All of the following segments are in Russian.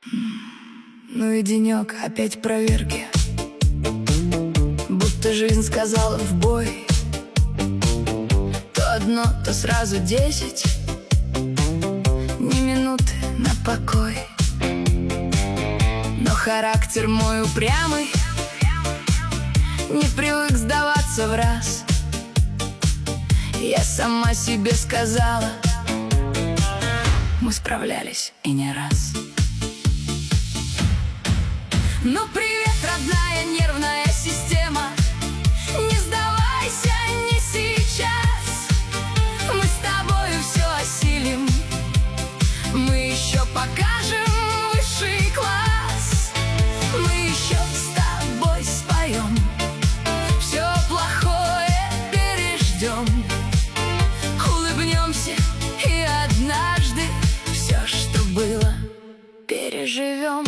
Ну и денек, опять проверки. Будто жизнь сказала в бой. То одно, то сразу 10. Ни минуты на покой. Но характер мой упрямый, не привык сдаваться в раз. Я сама себе сказала, мы справлялись и не раз. Ну привет, родная нервная система, не сдавайся, не сейчас. Мы с тобою все осилим, мы еще покажем высший класс. Мы еще с тобой споем, все плохое переждем, улыбнемся и однажды все, что было, переживем.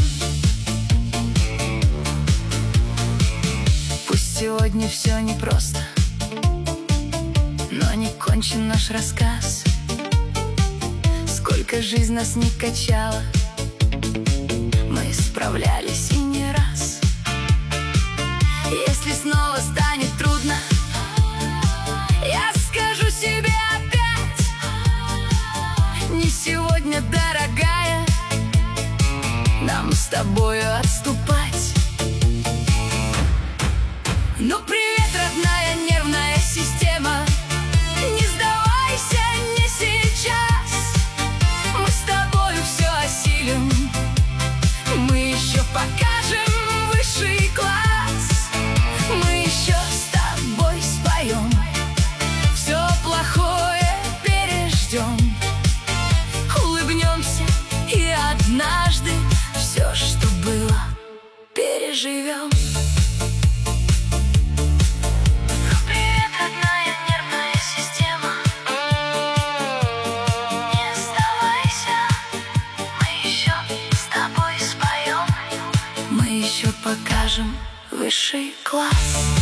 Пусть сегодня все непросто, но не кончен наш рассказ. Сколько жизнь нас не качала, мы справлялись и не раз. Если снова станет трудно, я скажу себе опять: не сегодня, дорогая, нам с тобою отступать. Ну привет, родная нервная система, не сдавайся, не сейчас. Мы с тобою все осилим, мы еще покажем высший класс. Мы еще с тобой споем, все плохое переждем, улыбнемся и однажды все, что было, переживем. Мы еще покажем высший класс.